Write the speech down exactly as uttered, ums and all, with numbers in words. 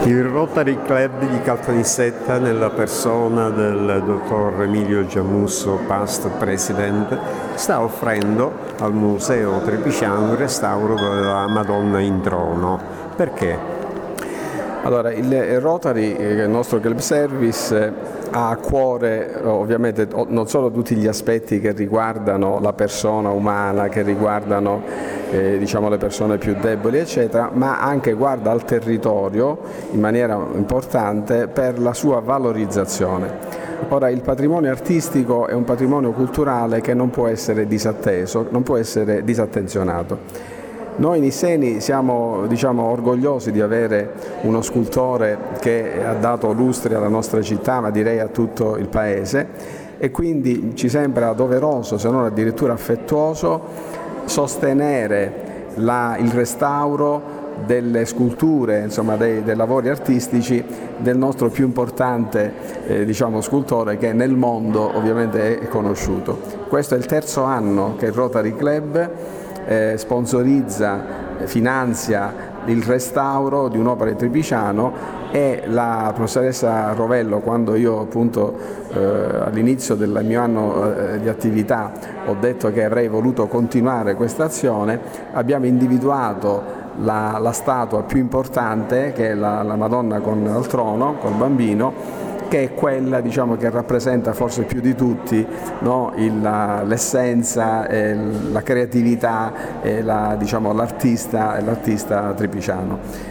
Il Rotary Club di Caltanissetta, nella persona del dottor Emilio Giamusso, past president, sta offrendo al Museo Trepiciano il restauro della Madonna in trono. Perché? Allora, il Rotary, il nostro club service, ha a cuore ovviamente non solo tutti gli aspetti che riguardano la persona umana, che riguardano eh, diciamo, le persone più deboli eccetera, ma anche guarda al territorio in maniera importante per la sua valorizzazione. Ora, il patrimonio artistico è un patrimonio culturale che non può essere disatteso, non può essere disattenzionato. Noi nisseni siamo diciamo, orgogliosi di avere uno scultore che ha dato lustre alla nostra città, ma direi a tutto il paese, e quindi ci sembra doveroso, se non addirittura affettuoso, sostenere la, il restauro delle sculture, insomma dei, dei lavori artistici del nostro più importante eh, diciamo, scultore, che nel mondo ovviamente è conosciuto. Questo è il terzo anno che il Rotary Club Eh, sponsorizza, finanzia il restauro di un'opera di Trepiciano, e la professoressa Rovello, quando io appunto eh, all'inizio del mio anno eh, di attività ho detto che avrei voluto continuare questa azione, abbiamo individuato la, la statua più importante, che è la, la Madonna con il trono, col bambino, che è quella diciamo, che rappresenta forse più di tutti, no? l'essenza, la creatività e la, diciamo, l'artista, l'artista trepiciano.